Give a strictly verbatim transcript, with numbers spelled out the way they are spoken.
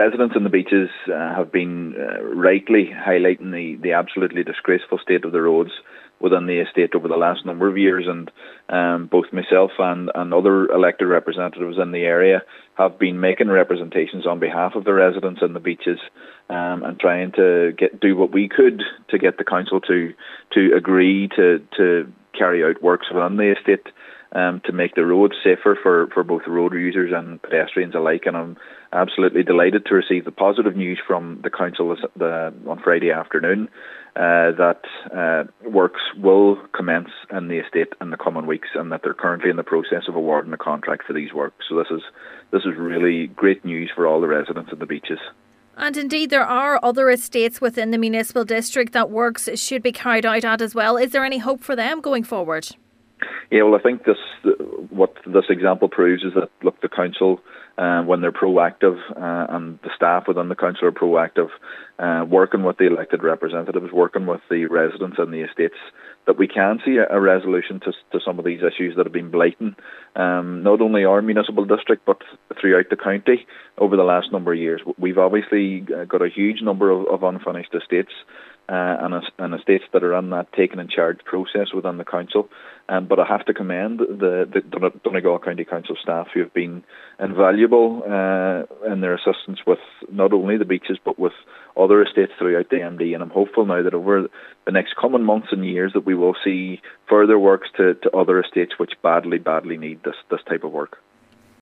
residents in the beaches uh, have been uh, rightly highlighting the, the absolutely disgraceful state of the roads within the estate over the last number of years, and um, both myself and, and other elected representatives in the area have been making representations on behalf of the residents in the beaches um, and trying to get do what we could to get the council to to agree to, to carry out works within the estate um, to make the roads safer for, for both road users and pedestrians alike. And I'm absolutely delighted to receive the positive news from the council this, the, on Friday afternoon uh, that uh, works will commence in the estate in the coming weeks, and that they're currently in the process of awarding a contract for these works. So this is this is really great news for all the residents of the beaches. And indeed, there are other estates within the municipal district that works should be carried out at as well. Is there any hope for them going forward? Yeah, well, I think this what this example proves is that, look, the council, uh, when they're proactive uh, and the staff within the council are proactive, uh, working with the elected representatives, working with the residents and the estates, that we can see a, a resolution to, to some of these issues that have been blighting um, not only our municipal district but throughout the county over the last number of years. We've obviously got a huge number of, of unfinished estates uh, and, and estates that are in that taken in charge process within the council. Um, but I have to commend the, the Donegal County Council staff who have been invaluable uh, in their assistance with not only the beaches but with other estates throughout the M D. And I'm hopeful now that over the next coming months and years that we will see further works to, to other estates which badly, badly need this, this type of work.